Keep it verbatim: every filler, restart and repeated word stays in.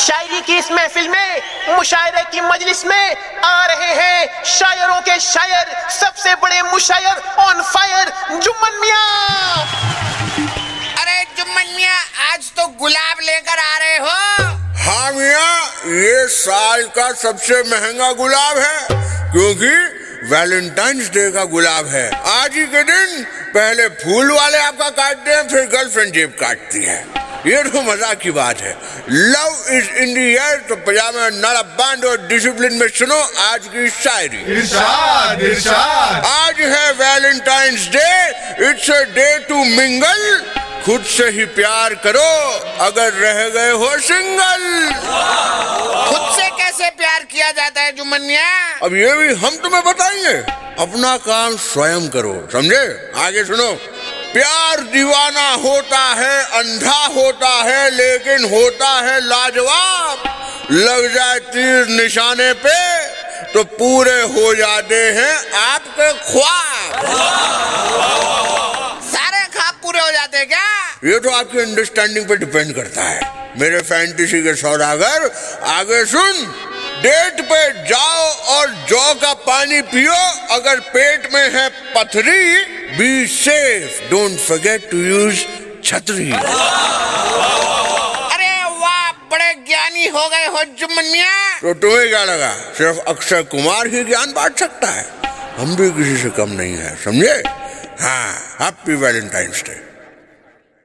शायरी की इस महफिल में, मुशायरे की मजलिस में आ रहे हैं शायरों के शायर, सबसे बड़े मुशायर ऑन फायर, जुम्मन मियां। अरे जुम्मन मियां, आज तो गुलाब लेकर आ रहे हो? हाँ मियां, ये साल का सबसे महंगा गुलाब है, क्योंकि वैलेंटाइंस डे का गुलाब है। आज ही के दिन पहले फूल वाले आपका काटते हैं, फिर गर्लफ्रेंड जेब काटती है। ये तो मजाक की बात है। Love is in the air, तो पजामा नाड़ा बांध और डिसिप्लिन में सुनो आज की शायरी। इरशाद इरशाद। आज है Valentine's Day, it's a day to mingle. खुद से ही प्यार करो अगर रह गए हो सिंगल। खुद से कैसे प्यार किया जाता है जुम्मन मियां? अब ये भी हम तुम्हें बताएंगे। अपना काम स्वयं करो, समझे? आगे सुनो। प्यार दीवाना होता है, अंधा होता है, लेकिन होता है लाजवाब। लग जाए तीर निशाने पे तो पूरे हो जाते हैं आपके ख्वाब। सारे ख्वाब पूरे हो जाते हैं क्या? ये तो आपकी अंडरस्टैंडिंग पे डिपेंड करता है मेरे फैंटेसी के सौदागर। आगे सुन। डेट पे जाओ और जौ का पानी पियो, अगर पेट में है पथरी be safe, don't forget to use छतरी। अरे वाह, बड़े ज्ञानी हो गए हो जुम्मन मियां। तो तुम्हें क्या लगा सिर्फ अक्षय कुमार ही ज्ञान बांट सकता है? हम भी किसी से कम नहीं है, समझे? हाँ, हैप्पी वैलेंटाइंस डे।